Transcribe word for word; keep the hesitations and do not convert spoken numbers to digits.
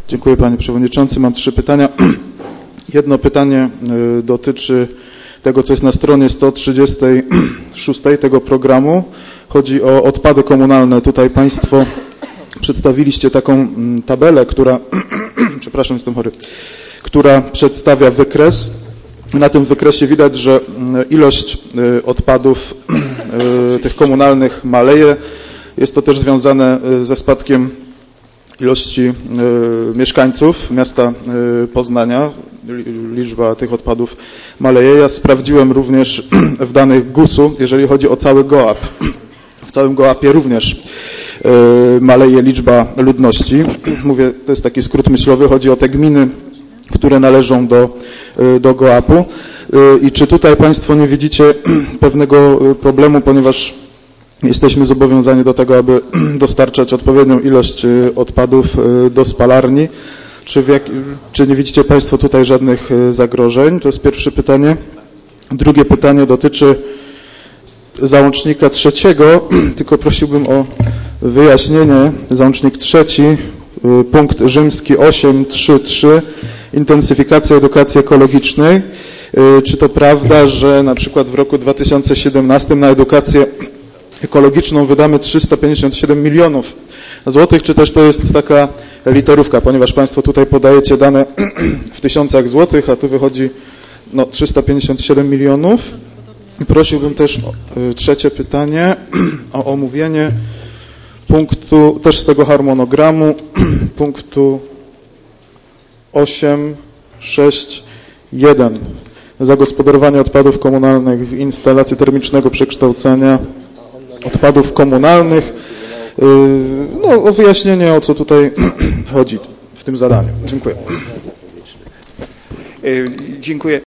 Dziękuję Panie Przewodniczący. Mam trzy pytania. Jedno pytanie dotyczy tego, co jest na stronie sto trzydziestej szóstej tego programu. Chodzi o odpady komunalne. Tutaj Państwo przedstawiliście taką tabelę, która, przepraszam, jestem chory, która przedstawia wykres. Na tym wykresie widać, że ilość odpadów tych komunalnych maleje. Jest to też związane ze spadkiem ilości mieszkańców miasta Poznania. Liczba tych odpadów maleje. Ja sprawdziłem również w danych gusu, jeżeli chodzi o cały Gołap. W całym Gołapie również maleje liczba ludności. Mówię, to jest taki skrót myślowy, chodzi o te gminy, które należą do, do Gołapu. I czy tutaj Państwo nie widzicie pewnego problemu, ponieważ jesteśmy zobowiązani do tego, aby dostarczać odpowiednią ilość odpadów do spalarni. Czy, w jak, czy nie widzicie Państwo tutaj żadnych zagrożeń? To jest pierwsze pytanie. Drugie pytanie dotyczy załącznika trzeciego, tylko prosiłbym o wyjaśnienie. Załącznik trzeci, punkt rzymski osiem trzy trzy, intensyfikacja edukacji ekologicznej. Czy to prawda, że na przykład w roku dwa tysiące siedemnastym na edukację ekologiczną wydamy trzysta pięćdziesiąt siedem milionów złotych, czy też to jest taka literówka, ponieważ Państwo tutaj podajecie dane w tysiącach złotych, a tu wychodzi no, trzysta pięćdziesiąt siedem milionów. I prosiłbym też o y, trzecie pytanie o omówienie punktu, też z tego harmonogramu, punktu osiem sześć jeden. Zagospodarowanie odpadów komunalnych w instalacji termicznego przekształcania odpadów komunalnych. No, o wyjaśnienie, o co tutaj chodzi w tym zadaniu. Dziękuję. Dziękuję.